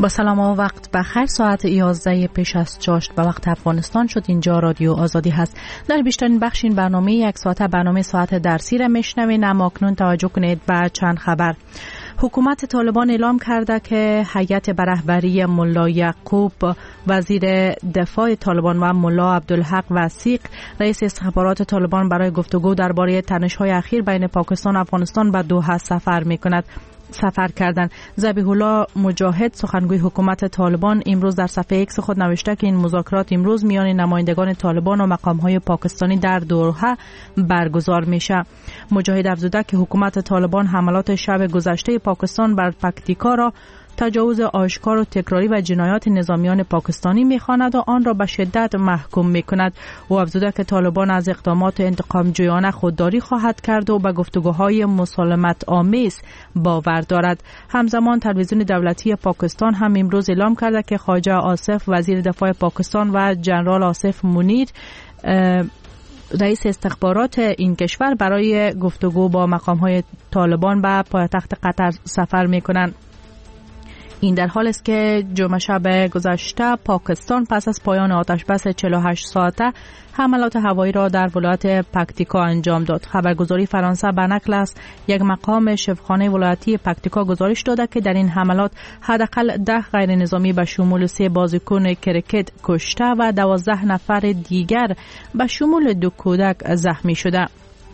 با سلام و وقت بخیر. ساعت 11 پیش از چاشت به وقت افغانستان شد. اینجا رادیو آزادی هست. در بیشترین بخش این برنامه یک ساعت برنامه ساعت درسی را میشنوین. اما اکنون توجه کنید به چند خبر. حکومت طالبان اعلام کرده که هیئت به رهبری ملا یعقوب وزیر دفاع طالبان و ملا عبدالحق وثیق رئیس استخبارات طالبان برای گفتگو درباره تنش‌های اخیر بین پاکستان و افغانستان به دوحه سفر کردند. ذبیح الله مجاهد سخنگوی حکومت طالبان امروز در صفحه ایکس خود نوشته که این مذاکرات امروز میان نمایندگان طالبان و مقام‌های پاکستانی در دوحه برگزار میشه. مجاهد افزوده که حکومت طالبان حملات شب گذشته پاکستان بر پکتیکا را تجاوز آشکار و تکراری و جنایات نظامیان پاکستانی می‌خواند و آن را به شدت محکوم می‌کند. او افزوده که طالبان از اقدامات انتقام‌جویانه خودداری خواهد کرد و به گفتگوهای مسالمت آمیز باور دارد. همزمان تلویزیون دولتی پاکستان هم امروز اعلام کرده که خواجه آصف وزیر دفاع پاکستان و جنرال آصف منیر رئیس استخبارات این کشور برای گفتگو با مقام‌های طالبان به پایتخت قطر سفر می‌کنند. این در حال است که جمعه شب گذشته پاکستان پس از پایان آتش بس 48 ساعته حملات هوایی را در ولایت پکتیکا انجام داد. خبرگزاری فرانسه به نقل از یک مقام شفاخانه ولایتی پکتیکا گزارش داده که در این حملات حداقل 10 غیر نظامی به شمول 3 بازیکن کرکت کشته و 12 نفر دیگر به شمول 2 کودک زخمی شده.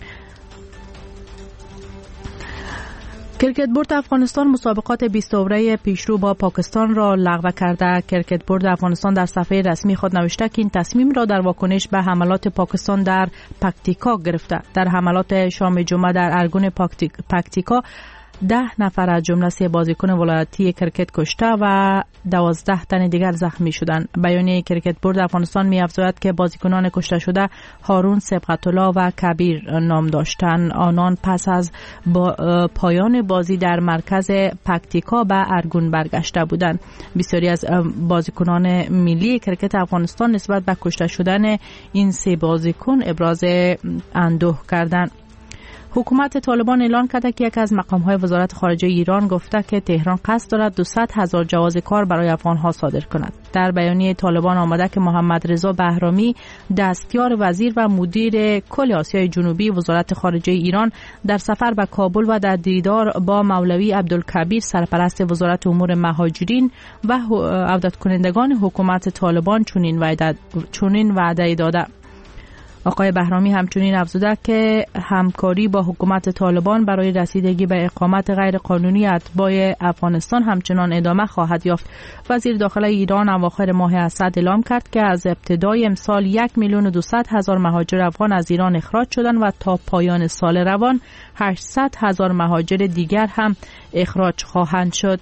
کرکت بورد افغانستان مسابقات 20 اوره پیشرو با پاکستان را لغو کرده. کرکت بورد افغانستان در صفحه رسمی خود نوشته که این تصمیم را در واکنش به حملات پاکستان در پکتیکا گرفته. در حملات شام جمعه در ارگون پکتیکا 10 نفر از جمله 3 بازیکن ولایتی کرکت کشته و 12 تن دیگر زخمی شدند. بیانیه کرکت بورد افغانستان می‌افزاید که بازیکنان کشته شده هارون سبقت‌الله و کبیر نام داشتند. آنان پس از پایان بازی در مرکز پکتیکا به ارگون برگشته بودند. بسیاری از بازیکنان ملی کرکت افغانستان نسبت به کشته شدن این 3 بازیکن ابراز اندوه کردند. حکومت طالبان اعلان کرده که یکی از مقام‌های وزارت خارجه ایران گفته که تهران قصد دارد 200,000 جواز کار برای افغان‌ها صادر کند. در بیانیه طالبان آمده که محمد رضا بهرامی دستیار وزیر و مدیر کل آسیای جنوبی وزارت خارجه ایران در سفر به کابل و در دیدار با مولوی عبدالکبیر سرپرست وزارت امور مهاجرین و عودت کنندگان حکومت طالبان چنین وعده داده. آقای بهرامی همچنین افزوده که همکاری با حکومت طالبان برای رسیدگی به اقامت غیر قانونی اتباع افغانستان همچنان ادامه خواهد یافت. وزیر داخله ایران اواخر ماه اسد اعلام کرد که از ابتدای امسال 1,200,000 مهاجر افغان از ایران اخراج شدند و تا پایان سال روان 800,000 مهاجر دیگر هم اخراج خواهند شد.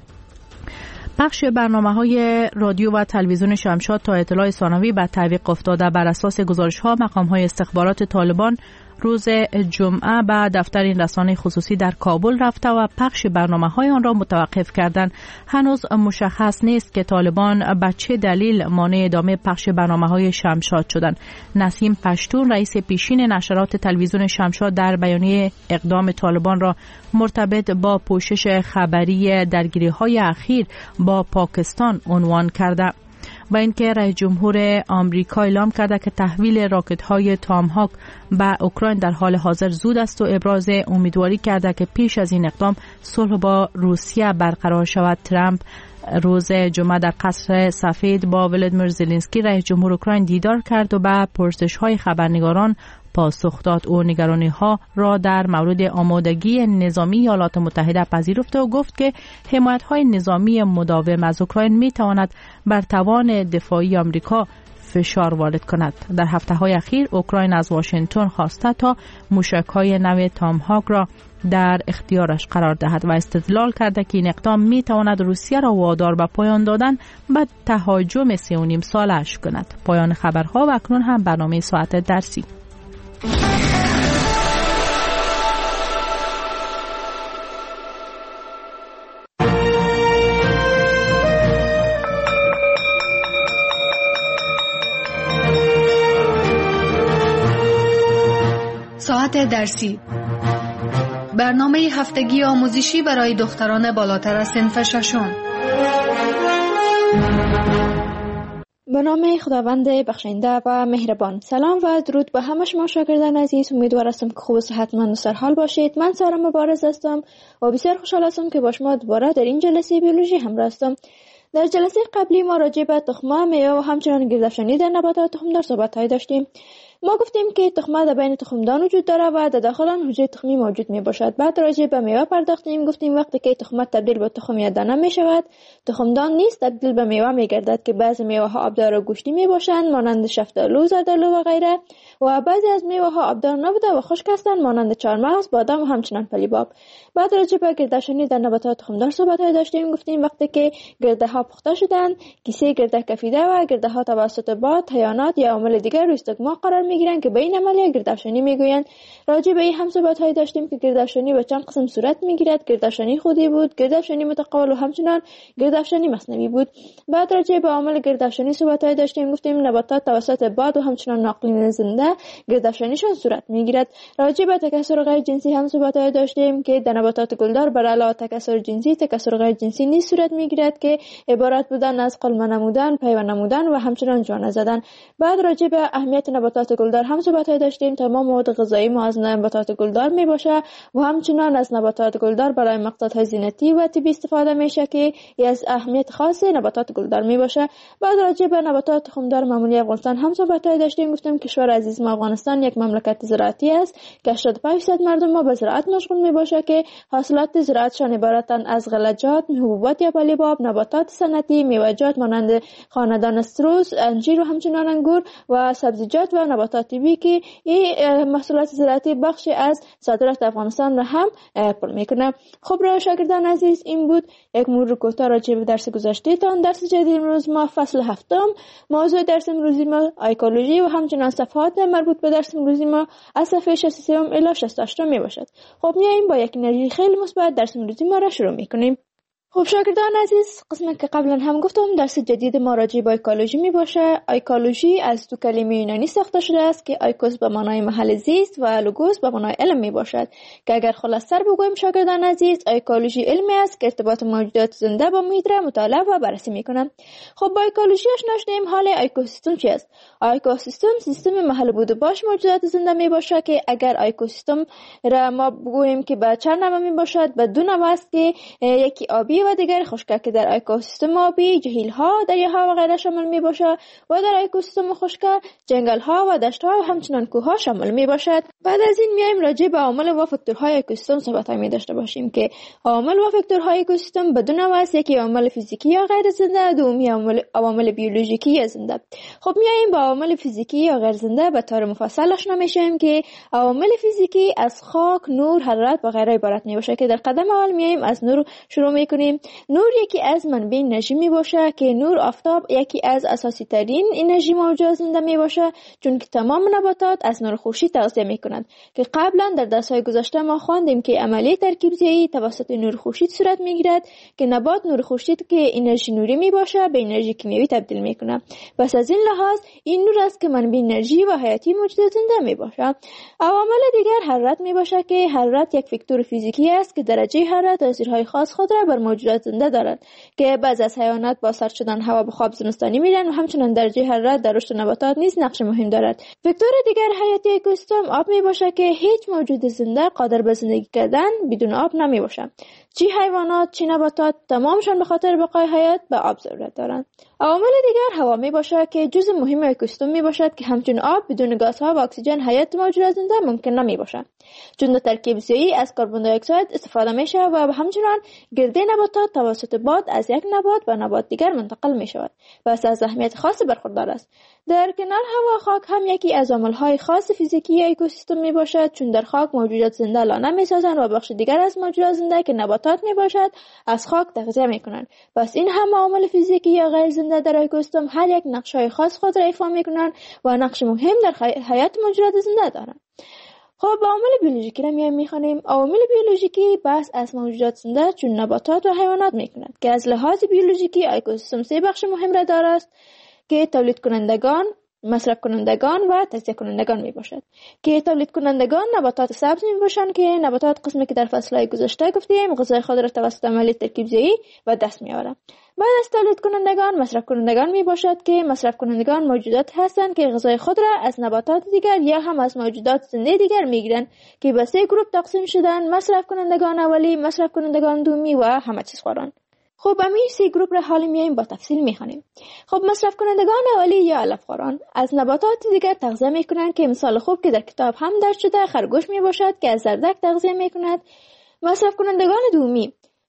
پخش برنامه‌های رادیو و تلویزیون شمشاد تا اطلاع ثانوی به تعویق افتاده. بر اساس گزارش‌ها مقام‌های استخبارات طالبان روز جمعه به دفتر این رسانه خصوصی در کابل رفته و پخش برنامه‌های آن را متوقف کردند. هنوز مشخص نیست که طالبان به چه دلیل مانع ادامه پخش برنامه‌های شمشاد شدند. نسیم پشتون رئیس پیشین نشرات تلویزیون شمشاد در بیانیه اقدام طالبان را مرتبط با پوشش خبری درگیری‌های اخیر با پاکستان عنوان کرده. با اینکه رئیس جمهور آمریکا اعلام کرده که تحویل راکت‌های تامهاک به اوکراین در حال حاضر زود است و ابراز امیدواری کرده که پیش از این اقدام صلح با روسیه برقرار شود. ترامپ روز جمعه در قصر سفید با ولادیمیر زلنسکی رئیس جمهور اوکراین دیدار کرد و به پرسش‌های خبرنگاران پاسخ داد. او نگرانی‌ها را در مورد آمادگی نظامی ایالات متحده پذیرفت و گفت که حمایت‌های نظامی مداوم از اوکراین می‌تواند بر توان دفاعی آمریکا فشار وارد کند. در هفته‌های اخیر اوکراین از واشنگتن خواسته تا موشک‌های نو تامهاک را در اختیارش قرار دهد و استدلال کرده که این اقدام می‌تواند روسیه را وادار به پایان دادن به تهاجم 3.5 سالش کند. پایان خبرها و اکنون هم برنامه ساعت درسی. ساعت درسی، برنامه هفتگی آموزشی برای دختران بالاتر از صنف ششم. به نام خداوند بخشنده و مهربان. سلام و درود به همه شما شاگردان عزیز. امیدوار هستم که خوب و صحتمند و سرحال باشید. من سارا مبارز هستم و بسیار خوشحال هستم که با شما دوباره در این جلسه بیولوژی همراه هستم. در جلسه قبلی ما راجع به تخمه، میوه و همچنین گردافشانی در نباتات تخمدار صحبت‌هایی داشتیم. ما گفتیم که تخمه در بین تخمدان وجود داره و در داخل آن حجره تخمی موجود می باشد. بعد راجع به میوه پرداختیم. گفتیم وقتی که تخمه تبدیل به تخم یا دانه می شود، تخمدان نیز تبدیل به میوه می گردد که بعضی میوه ها آبدار و گوشتی می باشند مانند شفتالو، زردالو و غیره، و بعضی از میوه ها آبدار نبوده و خشک هستند مانند چهارمغز، بادام و همچنین پلیباب. بعد راجع به گردافشانی در نباتات تخمدار صحبت‌های داشتیم. گفتیم وقتی که گرده ها پخته شدند، کیسه گرده کفیده و گرده ها توسط باد، حیوانات یا عوامل دیگر روی استگما قرار میگیرند که به این عملیه گردافشانی میگویند. راجع به این هم صحبت‌های داشتیم که گردافشانی به چند قسم صورت میگیرد. گردافشانی خودی بود، گردافشانی متقابل و همچنین گردافشانی مصنوعی بود. بعد راجع به عوامل گردافشانی صحبت‌های داشتیم. گفتیم نباتات توسط باد و همچنین ناقلین زنده گردافشانیشان صورت میگیرد. راجع به تکثر غیر جنسی هم صحبت‌های داشتیم که در نباتات گلدار بر علاوه تکثر جنسی، تکثر غیر جنسی نیز صورت میگیرد که عبارت بودن از قلمه نمودن، پیوند نمودن و همچنین جوانه زدن. بعد راجع به اهمیت نباتات گلدار هم صحبت‌های داشتیم. تمام مواد غذایی ما از نباتات گلدار میباشه و همچنین از نباتات گلدار برای مقصدهای زینتی و طبی استفاده میشه که از اهمیت خاص نباتات گلدار میباشه. بعد راجع به نباتات تخمدار معمولی افغانستان هم صحبت‌های داشتیم. گفتیم کشور عزیز ما افغانستان یک مملکت زراعتی است که 85% مردم ما به زراعت مشغول میباشه که حاصلات زراعتشان عبارتند از غلجات، حبوبات یا پلیباب، نباتات صنعتی، میوه‌جات مانند خاندان استروس، انجیر و همچنین انگور و سبزیجات و نباتات طبی که این محصولات زراعتی بخشی از صادرات افغانستان را هم پر میکنه. خب را شاگردان عزیز، این بود یک مرور کوتاه راجع به درس گذشته تان. درس جدید امروز ما فصل هفتم، موضوع درس امروزی ما ایکولوژی و همچنین صفحات مربوط به درس امروزی ما از صفحه 63 الی 68 می باشد. خب میایم با یک انرژی خیلی مثبت درس امروزی ما را شروع میکنیم. خب شاگردان عزیز، قسمی که قبلا هم گفتم درس جدید ما راجع به ایکولوژی می باشه. ایکولوژی از دو کلمه یونانی ساخته شده است که ایکوس به معنای محل زیست و لوگوس به معنای علم می باشد که اگر خلاص‌تر بگویم شاگردان عزیز، ایکولوژی علمی است که ارتباط موجودات زنده با محیط را مطالعه و بررسی می‌کند. خب با ایکولوژی آشنا شدیم. حال اکوسیستم چی است؟ اکوسیستم سیستم محل بود و باش موجودات زنده می باشه که اگر اکوسیستم را ما بگوییم که به چند نوع می باشد، به دو نوع است که یکی آبی و دیگر خشک که در اکوسیستم آبی جهیل‌ها، دریاها و غیره شامل می باشد و در اکوسیستم خشک جنگل‌ها و دشت‌ها و همچنین کوه‌ها شامل می باشد. بعد از این میایم راجع به عوامل و فاکتورهای اکوسیستم صحبت می داشته باشیم که عوامل و فاکتورهای اکوسیستم به دو نوع است، یکی عوامل فیزیکی یا غیر زنده، دومی عوامل بیولوژیکی یا زنده. خب میایم با عوامل فیزیکی یا غیر زنده به طور مفصل آشنا میشیم که عوامل فیزیکی از خاک، نور، حرارت و غیره عبارت می باشه که در قدم اول میایم از نور شروع میکنیم. نور یکی از منبع انرژی می باشه که نور آفتاب یکی از اساسی ترین انرژی موجود زنده می باشه، چون که تمام نباتات از نور خورشید تغذیه می کنند که قبلا در درس‌های گذشته ما خواندیم که عملیه ترکیب زیایی توسط نور خورشید صورت می گیرد که نبات نور خورشید که انرژی نوری می باشه به انرژی کیمیایی تبدیل می کنه. پس از این لحاظ این نور است که منبع انرژی و حیاتی موجود زنده می باشه. عوامل دیگر حرارت می باشه که حرارت یک فاکتور فیزیکی است که درجه حرارت تاثیرهای خاص خود را بر موجودات زنده دارد که بعضی از حیوانات با سرد شدن هوا به خواب زمستانی میرن و همچنین درجه حرارت در رشد نباتات نیز نقش مهم دارد. فاکتور دیگر حیاتی اکوسیستم آب می باشه که هیچ موجود زنده قادر به زندگی کردن بدون آب نمی باشه. چی حیوانات چی نباتات تمامشان به خاطر بقای حیات به آب ضرورت دارند. عوامل دیگر هوا می باشه که جزء مهم اکوسیستم می باشد که همچون آب بدون گازها و اکسیژن حیات موجودات زنده ممکن نمی باشه، چون در ترکیب زیایی از کربن دی اکساید استفاده میشه و همچنین گرده نباتات توسط باد از یک نبات به نبات دیگر منتقل می شود و از اهمیت خاصی برخوردار است. در کنار هوا، خاک هم یکی از عامل‌های خاص فیزیکی اکوسیستم می باشد، چون در خاک موجودات زنده لانه می سازند و بخش دیگر از موجودات زنده که نباتات می باشد از خاک تغذیه می کنند. پس این هم عوامل فیزیکی یا غیر زنده در اکوسیستم هر یک نقش‌های خاص خود را ایفا می کنند و نقش مهم در حیات موجودات زنده دارند. خب عوامل بیولوژیکی را می‌خوانیم. عوامل بیولوژیکی بحث از موجودات زنده چون نباتات و حیوانات می‌کنند که از لحاظ بیولوژیکی اکوسیستم سه بخش مهم را دارد که تولید کنندگان، مصرف کنندگان و تجزیه کنندگان می باشد که تولید کنندگان نباتات سبز می باشند که نباتات قسمی که در فصلهای گذشته گفتیم غذای خود را توسط عملیه ترکیب‌زایی و دست می آورند. بعد از تولید کنندگان مصرف کنندگان می باشد که مصرف کنندگان موجودات هستند که غذای خود را از نباتات دیگر یا هم از موجودات زنده دیگر می گیرند که به 3 گروه تقسیم شدند: مصرف کنندگان اولی، مصرف کنندگان دومی و همه چیز خواران. خب همین 3 گروه را حالا میایم با تفصیل میخوانیم. خب مصرف کنندگان اولی یا علف خواران از نباتات دیگر تغذیه میکنند که مثال خوب که در کتاب هم درج شده خرگوش می باشد که از زردک تغذیه میکند. مصرف کنندگان دومی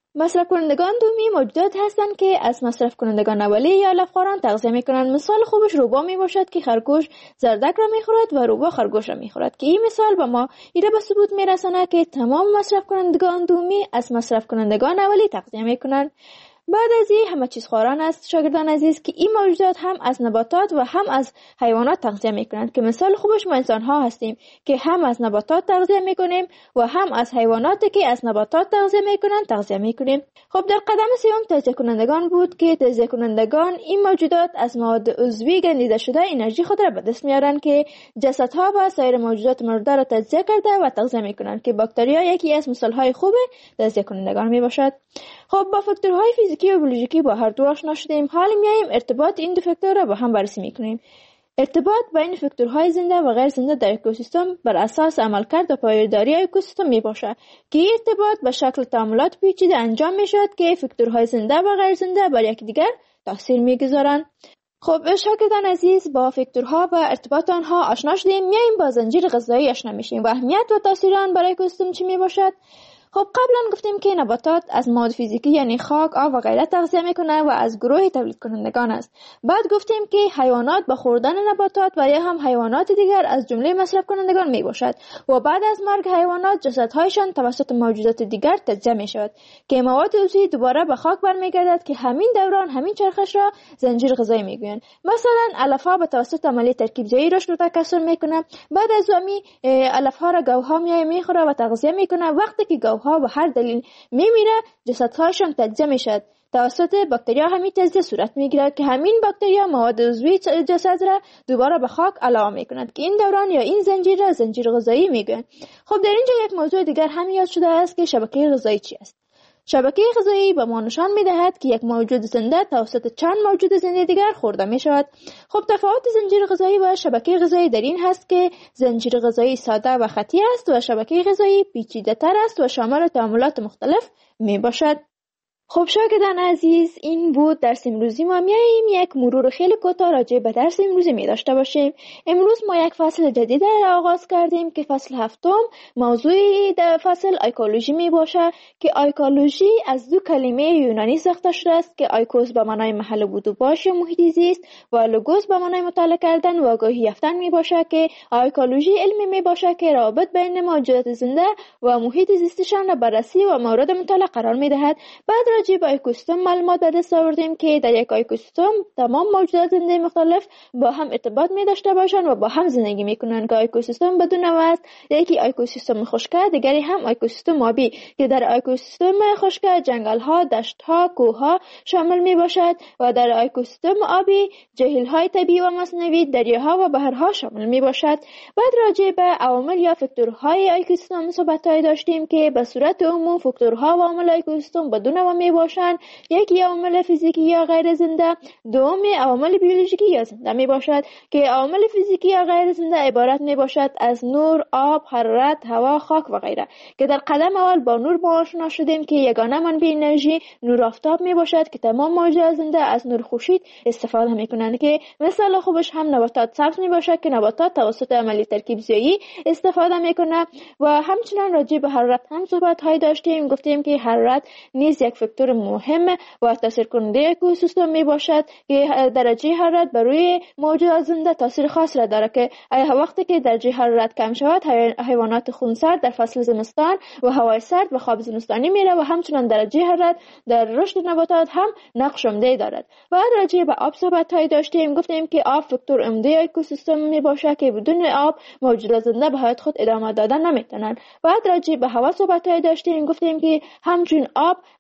موجودات هستند که از مصرف کنندگان اولی یا علف خواران تغذیه میکنند. مثال خوبش روبا می باشد که خرگوش زردک را میخورد و روبا خرگوش را میخورد که این مثال به ما ایره به ثبوت میرساند که تمام مصرف کنندگان دومی از مصرف کنندگان اولی تغذیه میکنند. بعد از این همه چیز خواران است شاگردان عزیز که این موجودات هم از نباتات و هم از حیوانات تغذیه میکنند که مثال خوبش ما انسان ها هستیم که هم از نباتات تغذیه میکنیم و هم از حیواناتی که از نباتات تغذیه میکنند تغذیه میکنیم. خب در قدم سوم تجزیه کنندگان بود که تجزیه کنندگان این موجودات از مواد عضوی گندیده شده انرژی خود را به دست میارند که جسدها و سایر موجودات مرده را تجزیه کرده و تغذیه میکنند که باکتریا یکی از مثال های خوب تجزیه کنندگان میباشد. خب با فاکتورهای فیزیکی و بیولوژیکی با هر دو آشنا شدیم. حالا میایم ارتباط این دو فاکتور را با هم بررسی میکنیم. ارتباط بین فاکتورهای زنده و غیر زنده در اکوسیستم بر اساس عملکرد و پایداری اکوسیستم میباشد که این ارتباط به شکل تعاملات پیچیده انجام میشود که فاکتورهای زنده و غیر زنده بر یکدیگر تاثیر میگذارند. خب شاگردان عزیز با فاکتورها و ارتباط آنها آشنا شدیم. میایم با زنجیر غذایی آشنا میشیم و اهمیت و تاثیر آن برای اکوسیستم چی میباشد. خب قبلا گفتیم که نباتات از مواد فیزیکی یعنی خاک، آب و غیره تغذیه میکنه و از گروه تولید کنندگان است. بعد گفتیم که حیوانات با خوردن نباتات و یا هم حیوانات دیگر از جمله مصرف کنندگان میباشد و بعد از مرگ حیوانات جسدهایشان توسط موجودات دیگر تجزیه میشود که مواد عضوی دوباره به خاک برمیگردد که همین دوران همین چرخش را زنجیر غذایی میگویند. مثلا علفها به توسط عملیه ترکیب‌زایی رشد و تکثر میکنه. بعد از امی علفها را گوها میخوره و تغذیه میکنه. وقتی که گوها به هر دلیل میمیره جسدهایشان تجزیه میشد. توسط باکتریا همین تجزیه صورت میگیرد که همین باکتریا مواد عضوی جسد را دوباره به خاک علاوه میکنند که این دوران یا این زنجیر را زنجیر غذایی میگویند. خب در اینجا یک موضوع دیگر هم یاد شده است که شبکه غذایی چی است. شبکه غذایی به ما نشان میدهد که یک موجود زنده توسط چند موجود زنده دیگر خورده می شود. خب تفاوت زنجیر غذایی و شبکه غذایی در این هست که زنجیر غذایی ساده و خطی است و شبکه غذایی پیچیده تر است و شامل تعاملات مختلف می باشد. خب شاگردان عزیز این بود درس امروزی ما. میاییم یک مرور خیلی کوتاه راجع به درس امروزی می داشته باشیم. امروز ما یک فصل جدید را آغاز کردیم که فصل هفتم موضوع در فصل ایکولوژی می باشه که ایکولوژی از دو کلمه یونانی ساخته شده است که ایکوس به معنای محل بود و باش محیط زیست و لوگوس به معنای مطالعه کردن و آگاهی یافتن می باشه که ایکولوژی علمی می باشه که رابط بین موجودات زنده و محیط زیستشان را بررسی و مورد مطالعه قرار می دهد. بعد راجع به اکوسیستم معلومات به دست آوردیم که در یک اکوسیستم تمام موجودات زنده مختلف با هم ارتباط می داشته باشند و با هم زندگی می کنند که اکوسیستم بدون نوع است. یکی اکوسیستم خشک، دیگری هم اکوسیستم آبی که در اکوسیستم خشک جنگل ها، دشت ها، کوه ها شامل می باشد و در اکوسیستم آبی جهیل های طبیعی و مصنوعی، دریاها و بحرها شامل می باشد. بعد راجع به عوامل یا فاکتورهای اکوسیستم صحبت داشتیم که به صورت عموم فاکتورها و عوامل اکوسیستم بدون نوع می باشند. یکی عوامل فیزیکی یا غیر زنده، دومی عوامل بیولوژیکی یا زنده می باشد که عوامل فیزیکی یا غیر زنده عبارت می باشد از نور، آب، حرارت، هوا، خاک و غیره که در قدم اول با نور ما آشنا شدیم که یگانه منبع انرژی نور آفتاب می باشد که تمام موجودات زنده از نور خورشید استفاده می کنند که مثال خوبش هم نباتات سبز می باشد که نباتات توسط عملیه ترکیب‌زایی استفاده می کنند و همچنین راجع به حرارت هم صحبت های داشتیم. گفتیم که حرارت نیز یک فاکتور مهم و تاثیر کننده اکوسیستم می باشد که درجه حرارت بر روی موجودات زنده تاثیر خاص را دارد که وقتی که درجه حرارت کم شود حیوانات خونسرد در فصل زمستان و هوای سرد به خواب زمستانی میره و همچنین درجه حرارت در رشد نباتات هم نقش عمده دارد. بعد راجع به آب صحبت های داشتیم. گفتیم که آب فاکتور عمده اکوسیستم می باشد که بدون آب موجودات زنده به حیات خود ادامه دادن نمیتونن. بعد راجع به هوا صحبت های داشتیم. گفتیم که همچون آب هوا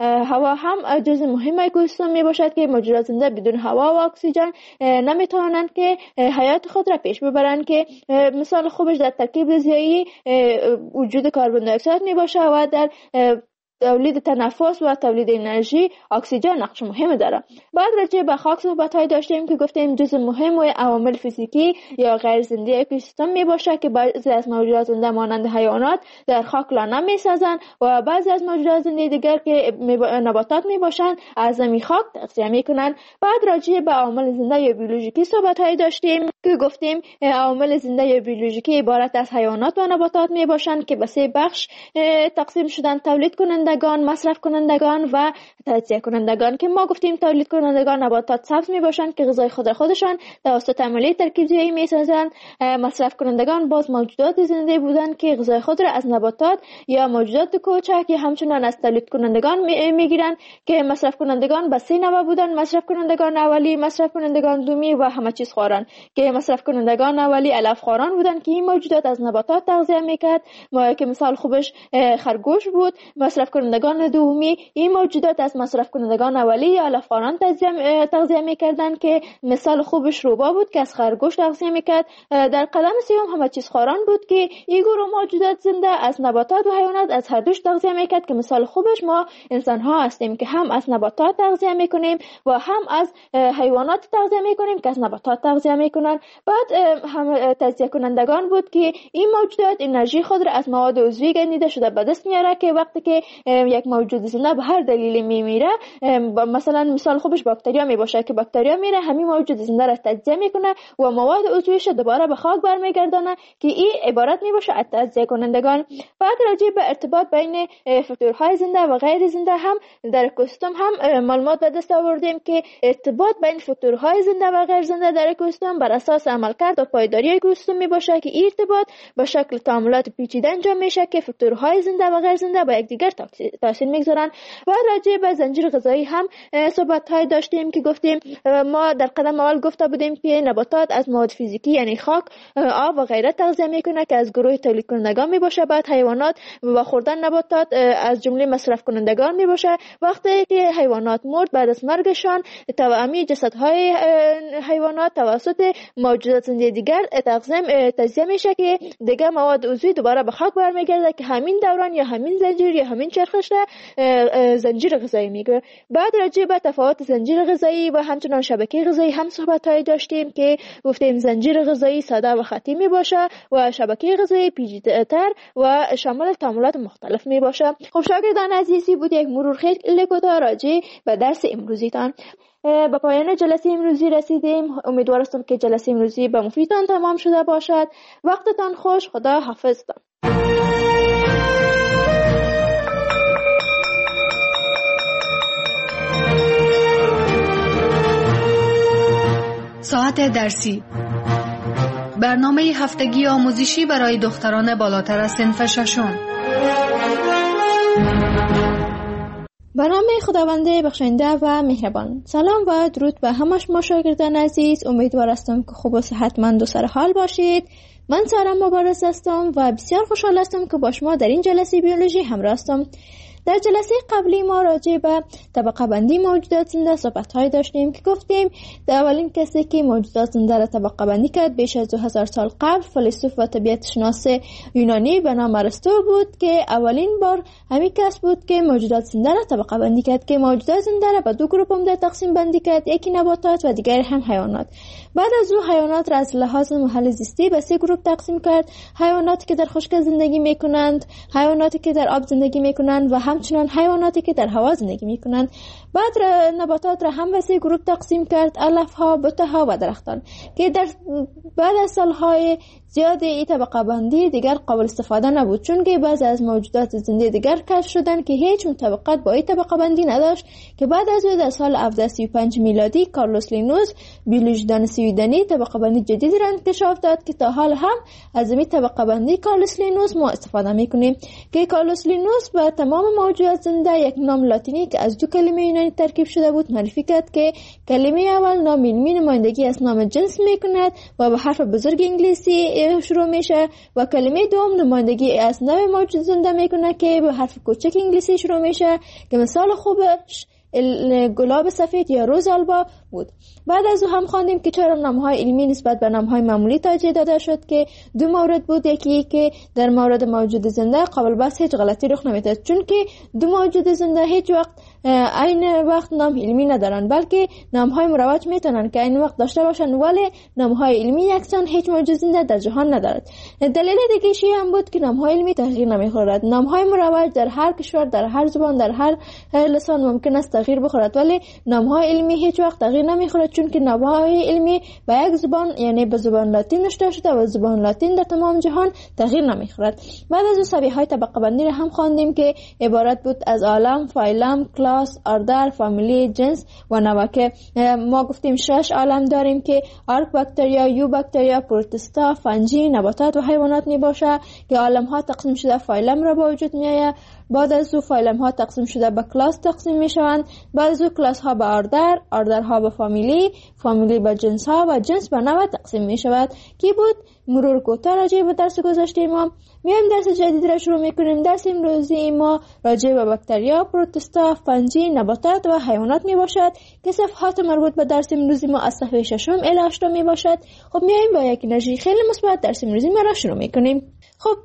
هوا هم جزء مهم اکوسیستم می باشد که موجودات زنده بدون هوا و اکسیژن نمیتوانند که حیات خود را پیش ببرند، که مثال خوبش در ترکیب ریزیایی وجود کربن دی اکساید می باشه و در تولید تنفس و تولید انرژی اکسیژن نقش مهم داره. بعد راجع به خاک صحبت‌های داشتیم که گفتیم جزء مهم و عوامل فیزیکی یا غیر زنده اکوسیستم می باشه که بعضی از موجودات زنده مانند حیوانات در خاک لانه می‌سازند و بعضی از موجودات زنده دیگر که نباتات می باشند از زمین خاک تغذیه می‌کنند. بعد راجع به عوامل زنده یا بیولوژیکی صحبت‌های داشتیم که گفتیم عوامل زنده یا بیولوژیکی عبارت از حیوانات و نباتات می باشند که به سه بخش تقسیم شدن: تولید کنندگان، مصرف کنندگان و تجزیه کنندگان. که ما گفتیم تولید کنندگان نباتات سبز می باشند که غذای خودشان توسط عملیه ترکیب‌زایی می سازند. مصرف کنندگان باز موجودات زنده بودند که غذای خود را از نباتات یا موجودات کوچک یا همچنان از تولید کنندگان می گیرند که مصرف کنندگان به سه نوع بودند: مصرف کنندگان اولی، مصرف کنندگان دومی و همه چیز خواران. که مصرف کنندگان اولی علف خواران بودند که این موجودات از نباتات تغذیه میکرد، که مثال خوبش خرگوش بود. مصرف کنندگان دومی این موجودات از مصرف کنندگان اولی یا علف خواران تغذیه میکردند که مثال خوبش روباه بود که از خرگوش تغذیه میکرد. در قدم سوم همه چیز خواران بود که این گروه موجودات زنده از نباتات و حیوانات از هر دوش تغذیه میکرد که مثال خوبش ما انسان ها هستیم که هم از نباتات تغذیه میکنیم و هم از حیوانات تغذیه میکنیم که از نباتات تغذیه میکنن. بعد هم تجزیه کنندگان بود که این موجودات انرژی خود را از مواد عضوی گندیده شده به دست میاره که وقتی که یک موجود زنده به هر دلیلی میمیره، مثلا مثال خوبش باکتریا میباشه که باکتریا میره همین موجود زنده را تجزیه میکنه و مواد عضویش دوباره به خاک برمیگردانه که این عبارت میباشه از تجزیه کنندگان. بعد راجع به ارتباط بین فطورهای زنده و غیر زنده هم در اکوسیستم هم معلومات به دست آوردیم که ارتباط بین فطورهای زنده و غیر زنده در اکوسیستم بر اساس عملکرد و پایداری اکوسیستم میباشه که این ارتباط به شکل تعاملات پیچیده انجام میشه که فطورهای زنده و غیر زنده به یکدیگر تاثیر میگذارن. و راجع به زنجیر غذایی هم صحبت‌های داشتیم که گفتیم ما در قدم اول گفته بودیم که نباتات از مواد فیزیکی یعنی خاک، آب و غیره تغذیه میکنه که از گروه تولید کنندگان میباشه. بعد حیوانات و خوردن نباتات از جمله مصرف کنندگان میباشه. وقتی که حیوانات مرد بعد از مرگشان توأمی جسدهای حیوانات توسط موجودات زنده دیگر تجزیه میشه که دیگه مواد عضوی دوباره به خاک برمیگرده که همین دوران یا همین زنجیر یا همین چرخش زنجیر غذایی میگه. بعد راجع به تفاوت زنجیر غذایی و همچنان شبکه غذایی هم صحبت‌های داشتیم که گفتیم زنجیر غذایی ساده و خطی میباشه و شبکه غذایی پیچیده‌تر و شامل تعاملات مختلف میباشه. خب شاگردان عزیزی بود یک مرور خیلی کوتاه راجع به درس امروزیتان. به پایان جلسه امروزی رسیدیم. امیدوار هستم که جلسه امروزی به مفیدتان تمام شده باشد. وقتتان خوش. خدا حافظتان. ساعت درسی، برنامه هفتگی آموزشی برای دختران بالاتر از صنف ششم. به نام خداوند بخشنده و مهربان. سلام و درود به همه شما شاگردان عزیز. امیدوار هستم که خوب و صحتمند و سرحال باشید. من سارا مبارز هستم و بسیار خوشحال هستم که با شما در این جلسه بیولوژی همراه هستم. در جلسه قبلی ما راجع به طبقه بندی موجودات زنده صحبت‌های داشتیم که گفتیم در اولین کسی که موجودات زنده را طبقه بندی کرد بیش از 2000 سال قبل فیلسوف و طبیعت شناس یونانی به نام ارسطو بود که اولین بار همین کس بود که موجودات زنده را طبقه بندی کرد که موجودات زنده را به دو گروه عمده تقسیم بندی کرد، یکی نباتات و دیگری هم حیوانات. بعد از او حیوانات را از لحاظ محل زیستی به سه گروه تقسیم کرد: حیواناتی که در خشک زندگی میکنند، حیواناتی که در آب زندگی میکنند و همچنان حیواناتی که در هوا زندگی میکنند. بعد نباتات را هم به سه گروه تقسیم کرد: علفها، بوته‌ها و درختان که بعد از سالهای زیاد این طبقه بندی دیگر قابل استفاده نبود، چون که بعضی از موجودات زنده دیگر کشف شدند که هیچ مطابقت با این طبقه بندی نداشت که بعد از او در سال 1735 میلادی کارلوس لینوس بیولوژیدان سویدنی طبقه بندی جدیدی را انکشاف داد که تا حال هم از این طبقه بندی کارلوس لینوس ما استفاده میکنیم که کارلوس لینوس به تمام موجودات زنده یک نام لاتینی که از دو کلمه یونانی ترکیب شده بود معرفی کرد که کلمه اول نام علمی نمایندگی از نام جنس میکند و به حرف بزرگ انگلیسی شروع میشه و کلمه دوم نمایندگی از نوع موجود زنده میکنه که به حرف کوچک انگلیسی شروع میشه که مثال خوبش گلاب سفید یا روز آلبا بود. بعد از او هم خواندیم که چرا نامهای علمی نسبت به نامهای معمولی توجیه داده شد که دو مورد بود. یکی که در مورد موجود زنده قابل بحث هیچ غلطی رخ نمیده، چون که دو موجود زنده هیچ وقت عین وقت نام علمی ندارن، بلکه نامهای مروج میتونن که عین وقت داشته باشن، ولی نامهای علمی یکسان هیچ موجود زنده در جهان ندارد. دلیل دیگه هم بود که نامهای علمی تغییر نمیخورد. نامهای مروج در هر کشور، در هر زبان، در هر لسان ممکن است تغییر بخورد، ولی نامهای علمی هیچ وقت تغییر نمیخورد، چون که نامهای علمی به یک زبان یعنی به زبان لاتین نوشته شده و زبان لاتین در تمام جهان تغییر نمیخورد. بعد از اون سبیه‌های طبقه بندی را هم خواندیم که عبارت بود از عالم، فایلم، کلاس، اردر، فامیلی، جنس و نوع که ما گفتیم 6 عالم داریم که آرک باکتریا، یو باکتریا، پروتستا، فنجی، نباتات و حیوانات می باشه که عالم ها تقسیم شده فایلم را به وجود می آید. بعد از او فایلم ها تقسیم شده به کلاس تقسیم می شوند. بعد از او کلاس ها به اردر، اردر ها به فامیلی، فامیلی به جنس ها و جنس به نوع تقسیم می شود. کی بود مرور کوتاه راجع به درس گذشته ما. میایم درس جدید را شروع میکنیم. درس امروزی ما راجع به باکتریا، پروتستا، فنجی، نباتات و حیوانات می باشد که صفحات مربوط به درس امروزی ما از صفحه 6 الی 8 می باشد. خب میایم با یک انرژی خیلی مثبت درس امروزی ما را شروع میکنیم. خب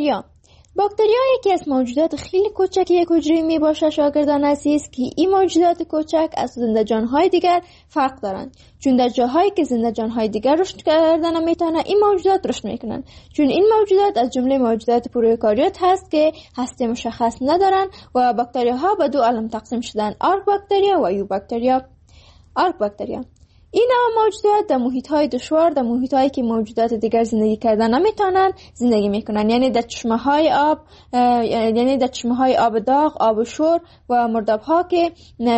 باکتریا یکی از موجودات خیلی کوچک یک حجره می باشه شاگردان عزیز که این موجودات کوچک از زنده جانهای دیگر فرق دارند، چون در جاهایی که زنده جانهای دیگر رشد کردن نمیتونه این موجودات رشد میکنن، چون این موجودات از جمله موجودات پروکاریوت هست که هسته مشخص ندارن و باکتریاها به دو عالم تقسیم شدن، آرک باکتریا و یو باکتریا. آرک باکتریا این نوع موجودات در محیط‌های دشوار، در محیط‌هایی که موجودات دیگر زندگی کردن نمیتونن زندگی میکنن، یعنی در چشمه‌های آب، یعنی در چشمه‌های آب داغ، آب شور و مرداب‌ها که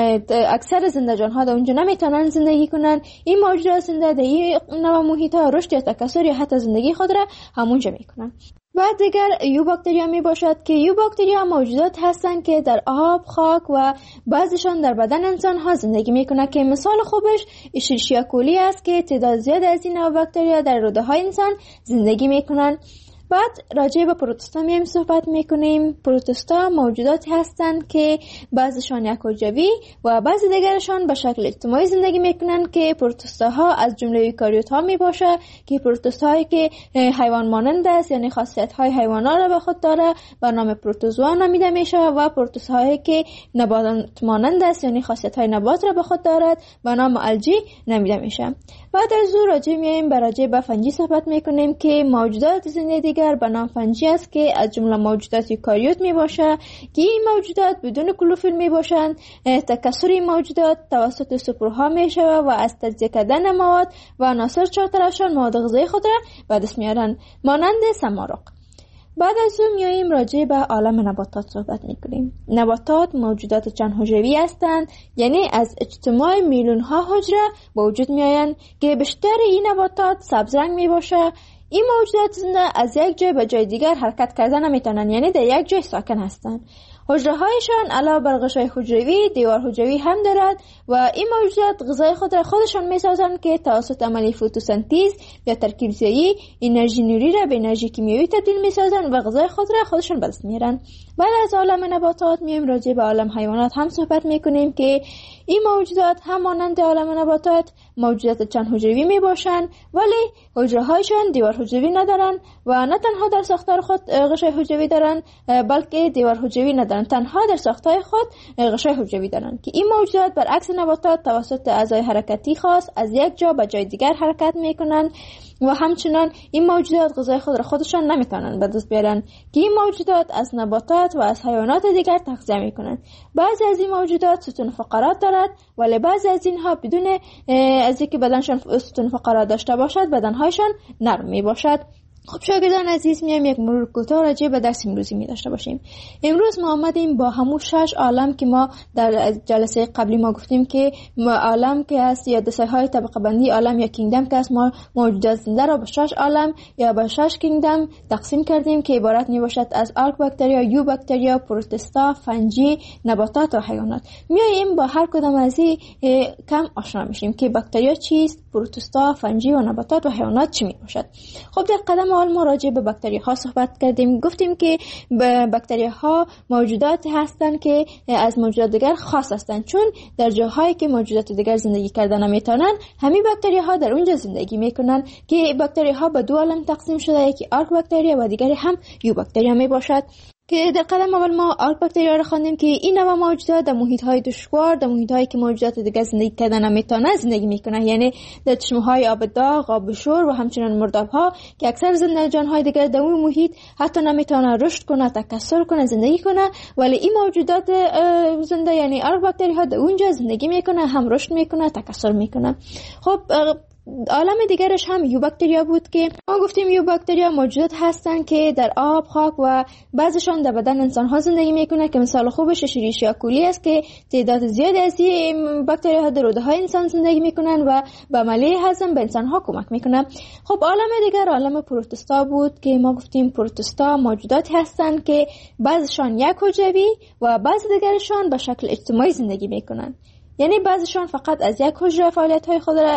اکثر زنده جان‌ها در اونجا نمیتونن زندگی کنن. این موجودات زنده در این نوع محیط‌ها رشد یا تکثر یا حتی زندگی خود را همونجا میکنن. بعد دیگر یو باکتریا می باشد که یو باکتریا موجودات هستند که در آب، خاک و بعضیشان در بدن انسان ها زندگی می کنند که مثال خوبش اشریشیا کولی است که تعداد زیاد از این نوع باکتریا در روده های انسان زندگی می کنند. بعد راجع به پروتستا میم صحبت میکنیم. پروتستا موجوداتی هستند که بعضیشان یک حجروی و بعضی دیگرشان به شکل اجتماعی زندگی میکنن که پروتستاها از جمله ایوکاریوت ها میباشه که پروتستاهایی که حیوان مانند است، یعنی خاصیت های حیوانات را به خود داره به نام پروتوزوا نامیده میشه و پروتستاهایی که نبات مانند است، یعنی خاصیت های نبات را به خود دارد به نام الجی نامیده میشه. بعد از او راجع به فنجی صحبت میکنیم که موجودات زنده دیگر به نام فنجی است که از جمله موجودات یوکاریوت می باشه که این موجودات بدون کلوروفیل می باشند. تکثر این موجودات توسط سپرها می شود و از تجزیه کردن مواد و عناصر چهارطرفشان مواد غذایی خود را به دست میارن مانند سمارق. بعد از اون میاییم راجع به عالم نباتات صحبت میکنیم. نباتات موجودات چند حجروی هستند، یعنی از اجتماع میلیون ها حجره به وجود میآیند که بیشتر این نباتات سبز رنگ می باشه. این موجودات زنده از یک جای به جای دیگر حرکت کردن نمیتونن، یعنی در یک جای ساکن هستند. حجره هایشان علاوه بر غشای حجروی دیوار حجروی هم دارد و این موجودات غذای خود را خودشان میسازند که توسط عمل فتوسنتز یا ترکیب زایی انرژی نوری را به انرژی کیمیایی تبدیل میسازند و غذای خود را خودشان به دست میارند. بعد از عالم نباتات میایم راجع به عالم حیوانات هم صحبت میکنیم که این موجودات هم مانند عالم نباتات موجودات چند حجروی میباشند، ولی حجره هایشان دیوار حجروی ندارند و نه تنها در ساختار خود غشای حجروی دارند بلکه دیوار حجروی ندارند، تنها در ساختار خود غشای حجروی دارند که این موجودات برعکس نباتات توسط اعضای حرکتی خاص از یک جا به جای دیگر حرکت میکنند و همچنان این موجودات غذای خود را خودشان نمیتونن به دست بیارن که این موجودات از نباتات و از حیوانات دیگر تغذیه میکنن. بعضی از این موجودات ستون فقرات دارد ولی بعضی از اینها بدون از اینکه بدنشان ستون فقرات داشته باشد بدنهایشان نرم میباشد. خب شاگردان عزیز میایم یک مرور کوتاه راجع به درس امروزی می داشته باشیم. امروز ما آمدیم با همون 6 عالم که ما در جلسه قبلی ما گفتیم که عالم که هست یا دسته‌های طبقه بندی عالم یا کینگدم که هست، ما موجودات زنده را به 6 عالم یا به 6 کینگدم تقسیم کردیم که عبارت می باشد از آرک باکتریا، یو باکتریا، پروتستا، فنجی، نباتات و حیوانات. میایم با هر کدام از این کم آشنا میشیم که باکتریا چیست، پروتستا، فنجی و نباتات و حیوانات چی می باشد. خب در قدم مال ما راجع به باکتری ها صحبت کردیم. گفتیم که باکتری ها موجودات هستند که از موجودات دیگر خاص هستند، چون در جاهایی که موجودات دیگر زندگی کردن نمیتونن، همین باکتری ها در اونجا زندگی میکنن که باکتری ها به دو عالم تقسیم شده، یکی آرک باکتریا و دیگری هم یو باکتریا می باشد که در قدم اول ما آرک باکتریا را خواندیم که این نوع موجودات در محیط های دشوار، در محیط هایی که موجودات دیگر زندگی کردن نمیتونن زندگی میکنن، یعنی در چشمه های آب داغ، آب شور و همچنین مرداب ها که اکثر زندگان های دیگر در اون محیط حتی نمیتونن رشد کنه، تکثر کنه، زندگی کنه، ولی این موجودات زنده یعنی آرک باکتری ها در اونجا زندگی میکنه، هم رشد میکنه، تکثر میکنه. خب عالم دیگرش هم یو باکتریا بود که ما گفتیم یو باکتریا موجودات هستن که در آب، خاک و بعضشان در بدن انسان ها زندگی میکنه که مثال خوبش شیریشیا کولی است که تعداد زیادی از این باکتریا ها در روده های انسان زندگی میکنن و به عملیه هضم به انسان ها کمک میکنه. خب عالم دیگر عالم پروتوستا بود که ما گفتیم پروتوستا موجوداتی هستن که بعضشان یک حجروی و بعض دیگرشان به شکل اجتماعی زندگی میکنن، یعنی بعضیشان فقط از یک حجره فعالیت‌های خود را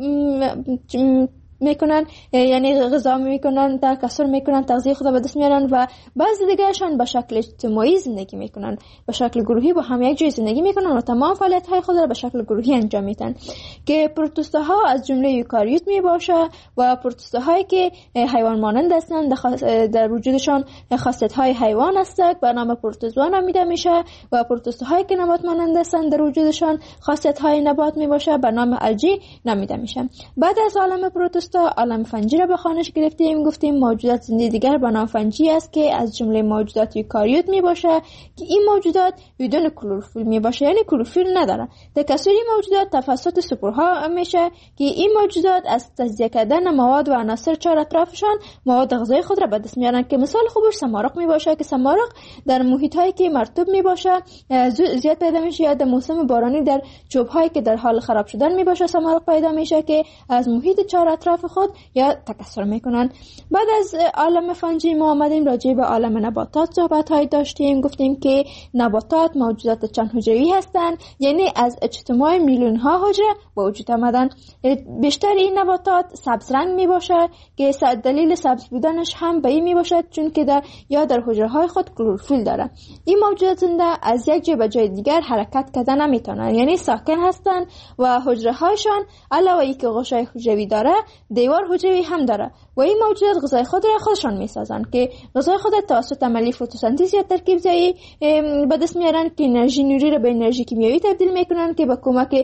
میکنن، یعنی غذا میکنن، تکثر میکنن، تغذیه خود را به دست میارن و بعضی دیگرشان به شکل اجتماعی زندگی میکنن، به شکل گروهی با هم یک جای زندگی میکنن و تمام فعالیت‌های خود را به شکل گروهی انجام میدن که پروتوستاها از جمله یوکاریوت میباشه و پروتوستاهایی که حیوان مانند هستند در وجودشان خاصیت‌های حیوان است به نام پروتوزوا نامیده میشه و پروتوستاهایی که نبات مانند هستند در وجودشان خاصیت‌های نبات میباشه به نام الژی نامیده میشه. بعد از عالم پروتوستا عالم فنجی را به خوانش گرفتیم، گفتیم موجودات زنده دیگر به نام فنجی است که از جمله موجودات یوکاریوت می باشه که این موجودات بدون کلروفیل می باشه، یعنی کلروفیل نداره. تکثر موجودات توسط سپورها میشه که این موجودات از تجزیه کردن مواد و عناصر چهار اطرافشان مواد غذایی خود را به دست میارن که مثال خوبش سمارق می باشه که سمارق در محیط هایی که مرطوب می باشه زیاد پیدا میشه، یا در موسم بارانی در چوب هایی که در حال خراب شدن می باشه سمارق پیدا میشه که از محیط چهار اطراف خود یا تکثر میکنن. بعد از عالم فنجی ما آمدیم راجع به عالم نباتات صحبت های داشتیم، گفتیم که نباتات موجودات چند حجروی هستند، یعنی از اجتماع میلیون ها حجره به وجود آمدن. بیشتر این نباتات سبز رنگ می باشه که دلیل سبز بودنش هم به این می باشد چون که در حجره های خود کلروفیل داره. این موجودات زنده از یک جای به جای دیگر حرکت کردن نمیتونن، یعنی ساکن هستند و حجره هایشان علاوه اینکه غشای حجروی داره دیوار حجروی هم داره و این موجودات غذای خود را خودشان میسازن که غذای خود توسط عملیه فتوسنتز یا ترکیب زایی به دست میارن که انرژی نوری را به انرژی کیمیایی تبدیل میکنن که با کمک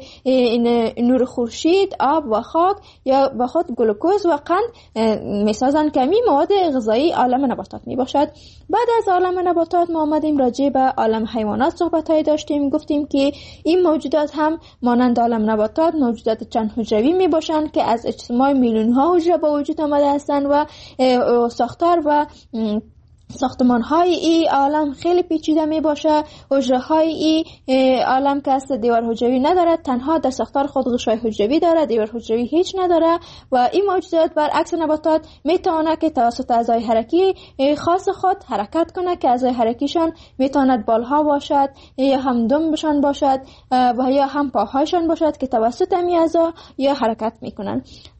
نور خورشید، آب و خاک یا با خود گلوکوز و قند میسازن که این مواد غذایی عالم نباتات میباشد. بعد از عالم نباتات ما آمدیم راجع به عالم حیوانات صحبت های داشتیم، گفتیم که این موجودات هم مانند عالم نباتات موجودات چند حجروی میباشند که از اجتماع میلیون ها حجره به وجود آمده هستند و ساختار و ساختمان های این عالم خیلی پیچیده می باشه. حجره های این عالم که است دیوار حجروی نداره، تنها در ساختار خود غشای حجروی داره، دیوار حجروی هیچ نداره و این موجودات برعکس نباتات می تواند که توسط اعضای حرکی خاص خود حرکت کنه که اعضای حرکیشان می تواند بالها باشد یا هم دمبشان باشد و یا هم پاهایشان باشد که توسط این اعضا یا حرکت میکنن.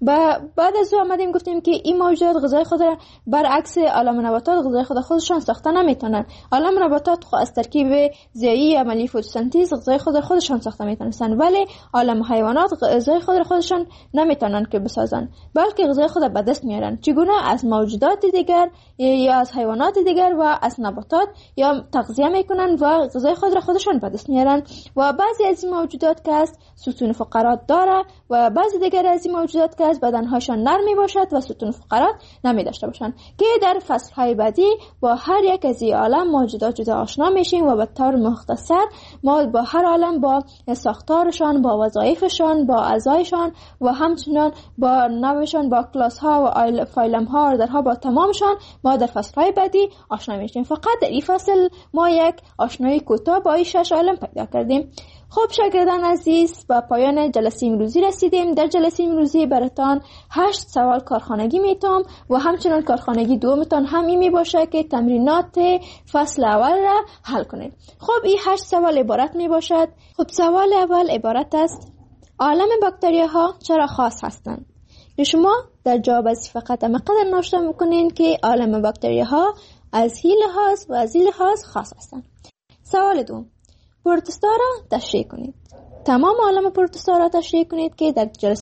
بعد از آمدیم گفتیم که این موجودات غذای خود را برعکس عالم نباتات غذای خودشان ساخته نمیتونن. عالم نباتات از ترکیب ضیایی عملیه فتوسنتز غذای خودشان ساخته میتونن، ولی عالم حیوانات غذای خودشان نمیتونن که بسازن، بلکه غذای خود به دست میارن. چگونه؟ از موجودات دیگر یا از حیوانات دیگر و از نباتات یا تغذیه میکنن و غذای خودشان به دست میارن. و بعضی از این موجودات که است ستون فقرات داره و بعضی دیگر از این موجودات که است بدنهاشان نرم میباشد و ستون فقرات نمیداشته باشن که در فصلهای بعدی با هر یک از این عالم موجودات جدا آشنا میشیم و به طور مختصر ما با هر عالم با ساختارشان، با وظایفشان، با اعضایشان و همچنین با نوعشان، با کلاس ها و فایلم ها و درها با تمامشان ما در فصلهای بعدی آشنا میشیم. فقط در این فصل ما یک آشنایی کوتاه با این 6 عالم پیدا کردیم. خب شاگردان عزیز، با پایان جلسه امروزی رسیدیم. در جلسه امروزی براتان 8 سوال کارخانگی میتونم و همچنان کارخانگی دومتان هم می باشه که تمرینات فصل اول را حل کنید. خب این 8 سوال عبارت می باشد. خب سوال اول عبارت است: عالم باکتریاها چرا خاص هستند؟ شما در جواب از فقط مقدر ناشتا میکنین که عالم باکتری ها از این لحاظ و از این لحاظ خاص هستند. سوال دوم، پروتوزوا را تشریح کنید. تمام عالم پروتوزوا را تشریح کنید که در جلسه